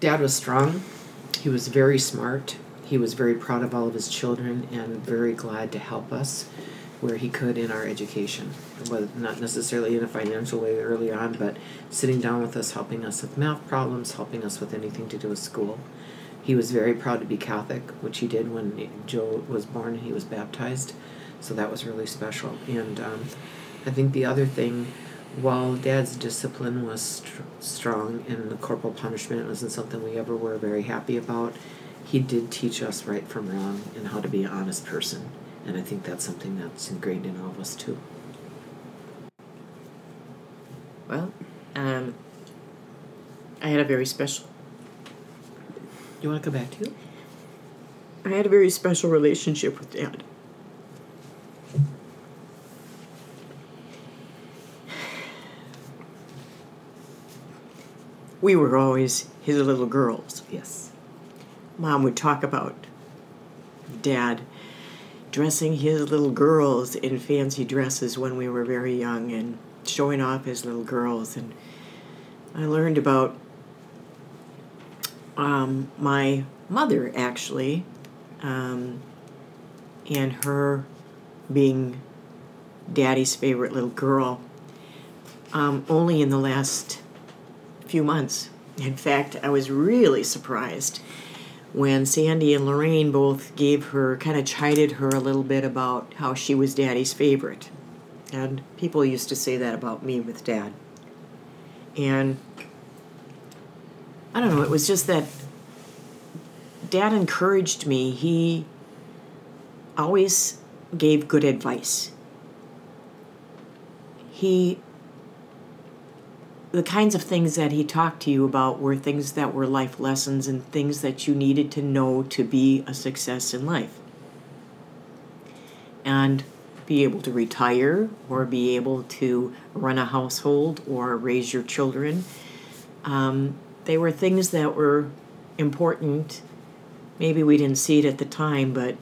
Dad was strong. He was very smart. He was very proud of all of his children and very glad to help us where he could in our education. Well, not necessarily in a financial way early on, but sitting down with us, helping us with math problems, helping us with anything to do with school. He was very proud to be Catholic, which he did when Joe was born and he was baptized. So that was really special. And I think the other thing, while Dad's discipline was strong and the corporal punishment wasn't something we ever were very happy about, he did teach us right from wrong and how to be an honest person. And I think that's something that's ingrained in all of us too. Well, I had a very special... You want to come back to you? I had a very special relationship with Dad. We were always his little girls. Yes. Mom would talk about Dad dressing his little girls in fancy dresses when we were very young and showing off his little girls. And I learned about my mother, actually, and her being Daddy's favorite little girl only in the last few months. In fact, I was really surprised when Sandy and Lorraine both kind of chided her a little bit about how she was Daddy's favorite. And people used to say that about me with Dad. And I don't know, it was just that Dad encouraged me. He always gave good advice. The kinds of things that he talked to you about were things that were life lessons and things that you needed to know to be a success in life. And be able to retire or be able to run a household or raise your children. They were things that were important. Maybe we didn't see it at the time, but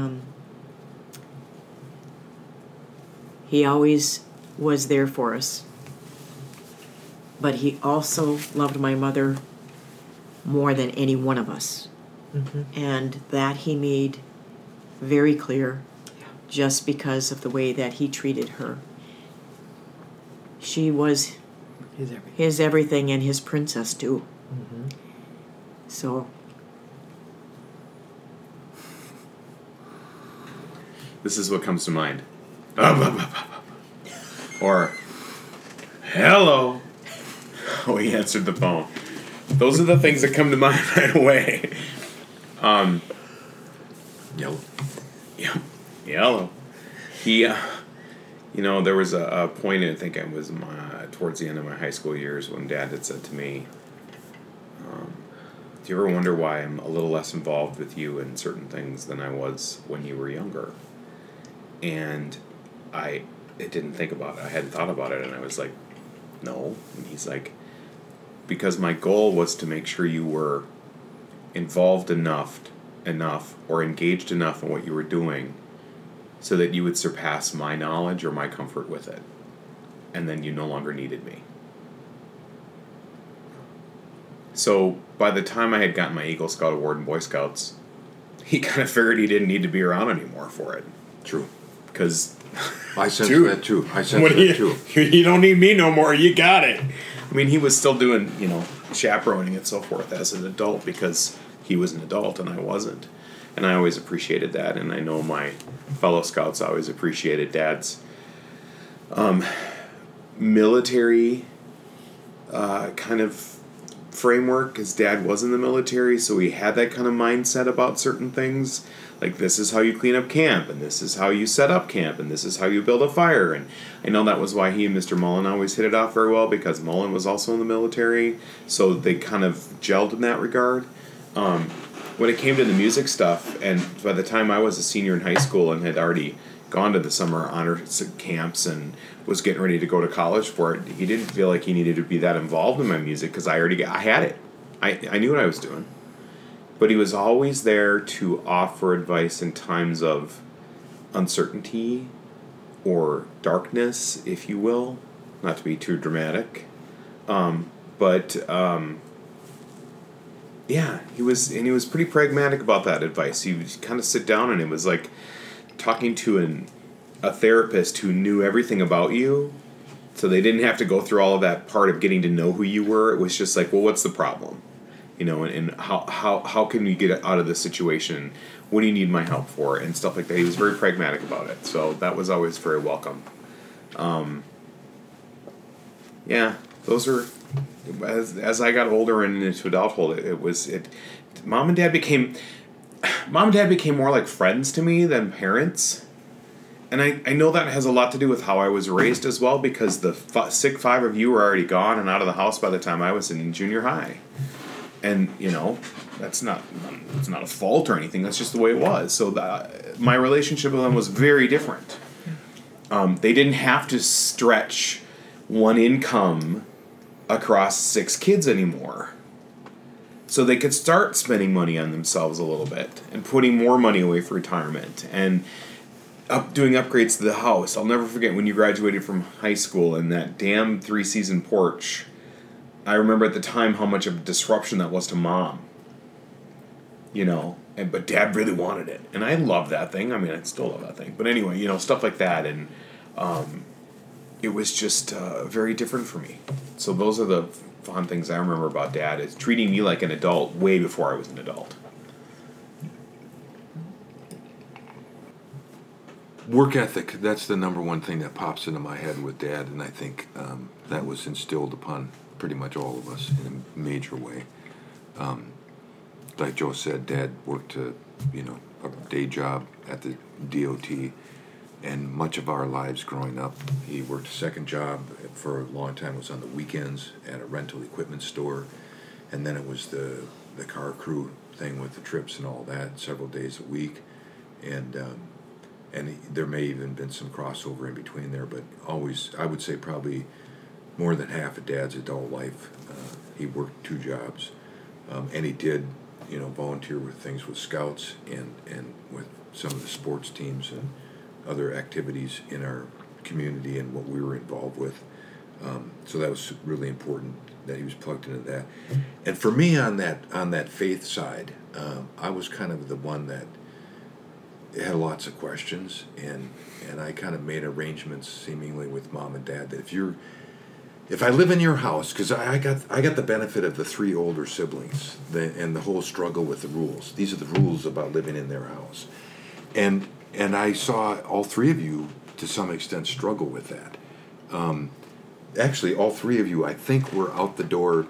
he always was there for us. But he also loved my mother more than any one of us. Mm-hmm. And that he made very clear just because of the way that he treated her. She was his everything and his princess too. Mm-hmm. So... This is what comes to mind. Or, hello. Oh, he answered the phone. Those are the things that come to mind right away. Yellow. Yeah, yellow. He, there was a point, I think it was towards the end of my high school years, when Dad had said to me, do you ever wonder why I'm a little less involved with you in certain things than I was when you were younger? And I didn't think about it. I hadn't thought about it, and I was like, no. And he's like, because my goal was to make sure you were involved enough or engaged enough in what you were doing so that you would surpass my knowledge or my comfort with it. And then you no longer needed me. So by the time I had gotten my Eagle Scout Award in Boy Scouts, he kind of figured he didn't need to be around anymore for it. True. Because... I sense that too. You don't need me no more. You got it. I mean, he was still doing, chaperoning and so forth as an adult because he was an adult and I wasn't. And I always appreciated that. And I know my fellow scouts always appreciated Dad's military kind of framework, because Dad was in the military, so he had that kind of mindset about certain things. Like, this is how you clean up camp, and this is how you set up camp, and this is how you build a fire. And I know that was why he and Mr. Mullen always hit it off very well, because Mullen was also in the military, so they kind of gelled in that regard. When it came to the music stuff, and by the time I was a senior in high school and had already gone to the summer honor camps and was getting ready to go to college for it, he didn't feel like he needed to be that involved in my music, because I had it. I knew what I was doing. But he was always there to offer advice in times of uncertainty or darkness, if you will. Not to be too dramatic. But Yeah, he was pretty pragmatic about that advice. He would kind of sit down, and it was like talking to a therapist who knew everything about you, so they didn't have to go through all of that part of getting to know who you were. It was just like, well, what's the problem? And how can we get out of this situation? What do you need my help for? And stuff like that. He was very pragmatic about it, so that was always very welcome. Yeah, those are, as I got older and into adulthood, mom and dad became more like friends to me than parents. And I know that has a lot to do with how I was raised as well, because the sick five of you were already gone and out of the house by the time I was in junior high. And, it's not a fault or anything. That's just the way it was. So my relationship with them was very different. They didn't have to stretch one income across 6 kids anymore. So they could start spending money on themselves a little bit and putting more money away for retirement and doing upgrades to the house. I'll never forget when you graduated from high school and that damn 3-season porch. I remember at the time how much of a disruption that was to Mom. But Dad really wanted it. And I love that thing. I mean, I still love that thing. But anyway, stuff like that. And it was just very different for me. So those are the fond things I remember about Dad, is treating me like an adult way before I was an adult. Work ethic, that's the number one thing that pops into my head with Dad, and I think that was instilled upon pretty much all of us in a major way. Like Joe said, Dad worked a day job at the DOT, and much of our lives growing up, he worked a second job for a long time. It was on the weekends at a rental equipment store, and then it was the car crew thing with the trips and all that, several days a week, and there may even been some crossover in between there, but always, I would say probably more than half of Dad's adult life, he worked 2 jobs, and he did, volunteer with things with Scouts and with some of the sports teams and other activities in our community and what we were involved with. So that was really important that he was plugged into that. And for me on that faith side, I was kind of the one that had lots of questions, and I kind of made arrangements seemingly with Mom and Dad that if I live in your house, because I got the benefit of the 3 older siblings and the whole struggle with the rules. These are the rules about living in their house, and I saw all 3 of you to some extent struggle with that. Actually, all 3 of you, I think, were out the door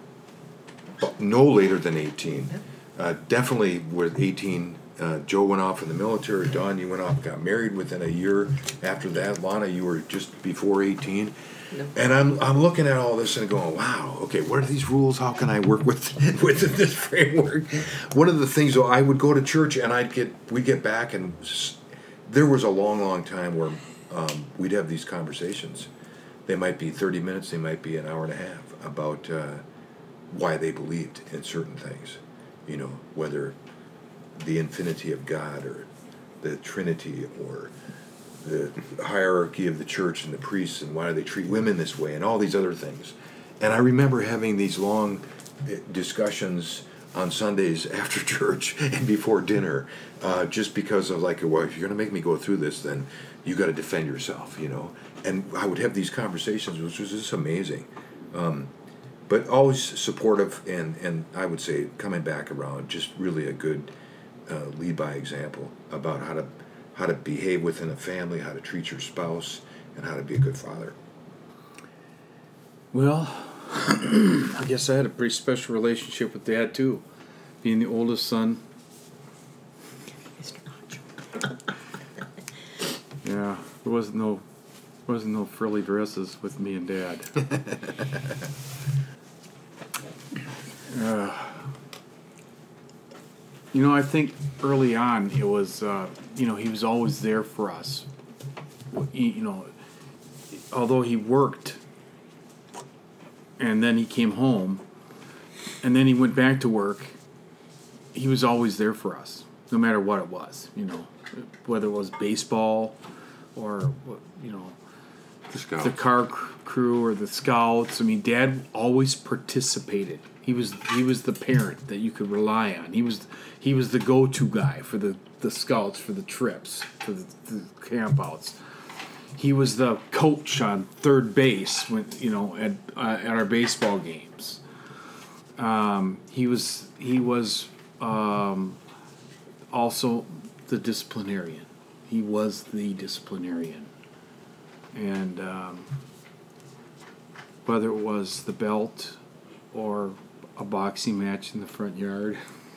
no later than 18. Definitely with 18. Joe went off in the military. Dawn, you went off and got married within a year after that. Lana, you were just before 18. No. And I'm looking at all this and going, wow, okay, what are these rules? How can I work with this framework? One of the things, though, I would go to church and we'd get back, and there was a long time where we'd have these conversations. They might be 30 minutes, they might be an hour and a half, about why they believed in certain things. Whether the infinity of God or the Trinity or the hierarchy of the church and the priests and why do they treat women this way and all these other things. And I remember having these long discussions on Sundays after church and before dinner, just because of like, well, if you're going to make me go through this, then you got to defend yourself, And I would have these conversations, which was just amazing. But always supportive, and I would say coming back around, just really a good lead by example about how to behave within a family, how to treat your spouse, and how to be a good father. Well, I guess I had a pretty special relationship with Dad too, being the oldest son. Yeah, there wasn't no frilly dresses with me and Dad. I think early on it was, he was always there for us. Although he worked, and then he came home, and then he went back to work, he was always there for us, no matter what it was, whether it was baseball or, Scouts. the crew or the scouts. I mean, Dad always participated. He was the parent that you could rely on. He was the go-to guy for the scouts, for the trips, for the campouts. He was the coach on third base when at our baseball games. He was also the disciplinarian. He was the disciplinarian, and whether it was the belt or a boxing match in the front yard.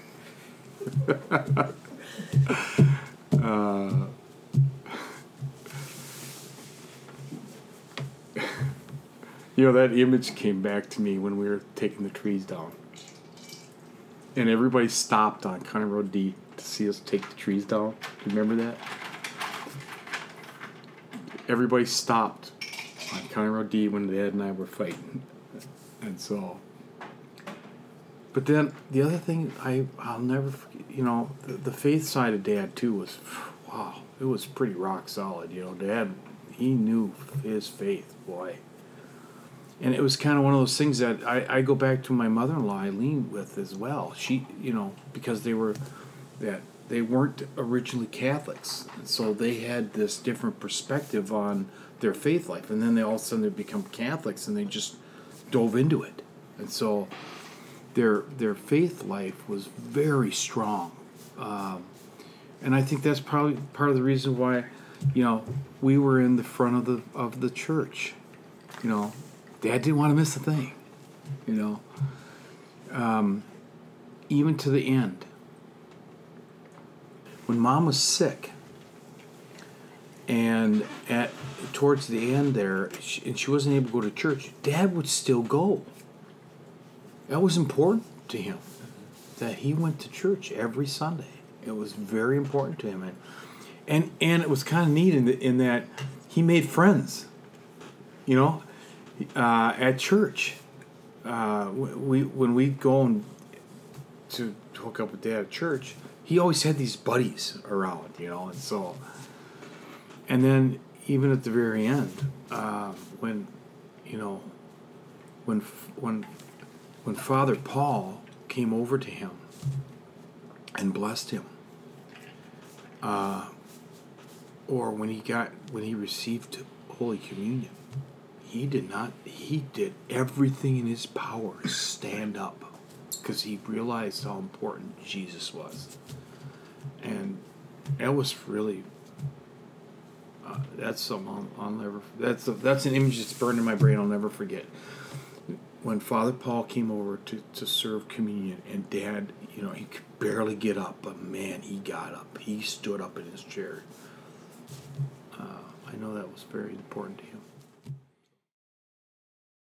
That image came back to me when we were taking the trees down. And everybody stopped on County Road D to see us take the trees down. Do you remember that? Everybody stopped on County Road D when Dad and I were fighting. And so... But then the other thing I'll never forget, the faith side of Dad too was, wow, it was pretty rock solid. Dad, he knew his faith, boy. And it was kind of one of those things that I go back to my mother-in-law Eileen with as well. She, because they weren't originally Catholics, so they had this different perspective on their faith life, and then all of a sudden they become Catholics and they just dove into it, and so their faith life was very strong, and I think that's probably part of the reason why, we were in the front of the church, Dad didn't want to miss a thing, even to the end. When Mom was sick, and towards the end there, and she wasn't able to go to church, Dad would still go. That was important to him, that he went to church every Sunday. It was very important to him, and it was kind of neat in that he made friends, at church. When we go to hook up with Dad at church, he always had these buddies around, and so. And then even at the very end, when Father Paul came over to him and blessed him, or when he received Holy Communion, he did everything in his power to stand up, because he realized how important Jesus was. And that was really, that's something I'll never, that's an image that's burned in my brain I'll never forget. When Father Paul came over to serve communion, and Dad, he could barely get up, but man, he got up. He stood up in his chair. I know that was very important to him.